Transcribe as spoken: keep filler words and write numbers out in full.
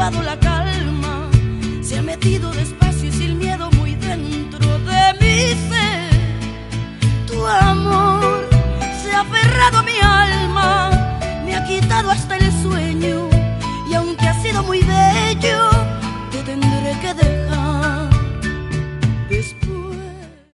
robado la calma, se ha metido despacio y sin miedo muy dentro de mi ser. Tu amor se ha aferrado a mi alma, me ha quitado hasta el